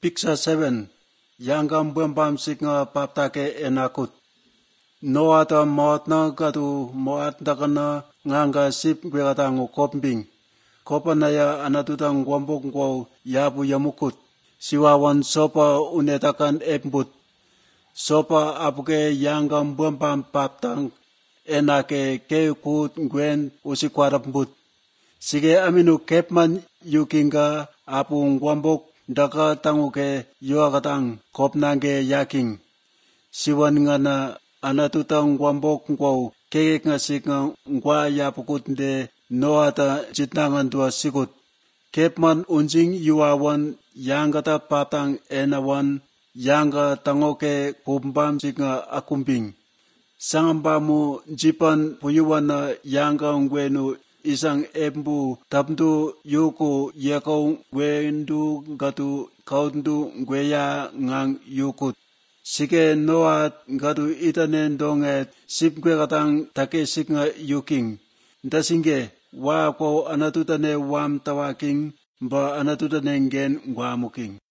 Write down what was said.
Picture 7. Yangam buembam signa paptake enakut. Noata moatna gatu moat dakana nganga sip gwegatangu kopmbing. Kopanaya anatutang wambok ngwaw yabu yamukut. Siwawan sopa unetakan epmbut. Sopa apuke yangam buembam paptang enake keukut ngwen usikwarapmbut. Sige aminu kepman yukinga apu ngwambok daka tanguke yuakatang kopnange yaking. Siwan ngana anatutang ngwambok ngwaw kekek ngasik ngwa yapukut nde noata jitnangan dua sikut. Kepman unjing yuawan yangata patang enawan yanga tangoke kumbam signa akumbing. Sangambamu jipan puyuwana yanga ngwenu isang embu tapndu yuku yakau ngwendu gatu kaundu ngweya ngang yukut. Sige noat gatu itanen donget sipgwe katang take signa yuking. Ndasinge wa ko anatutane wam tawaking ba anatutane ngen wamuking.